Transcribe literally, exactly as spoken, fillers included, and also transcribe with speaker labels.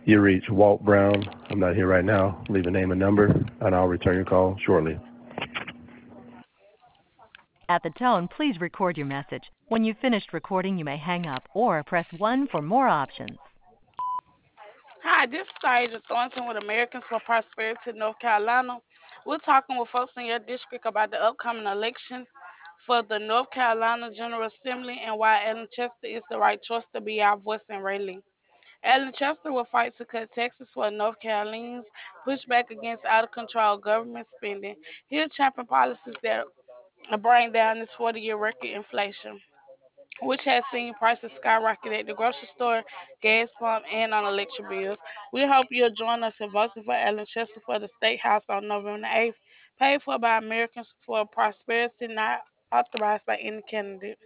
Speaker 1: You reach Walt Brown. I'm not here right now. Leave a name and number, and I'll return your call shortly.
Speaker 2: At the tone, please record your message. When you've finished recording, you may hang up or press one for more options.
Speaker 3: Hi, this is Asia Thornton with Americans for Prosperity, North Carolina. We're talking with folks in your district about the upcoming election for the North Carolina General Assembly and why Ellen Chester is the right choice to be our voice in Raleigh. Ellen Chester will fight to cut taxes for North Carolinians, push back against out of control government spending. He'll champion policies that bring down this forty year record inflation, which has seen prices skyrocket at the grocery store, gas pump, and on electric bills. We hope you'll join us in voting for Ellen Chester for the State House on November eighth, paid for by Americans for Prosperity, not authorized by any candidate.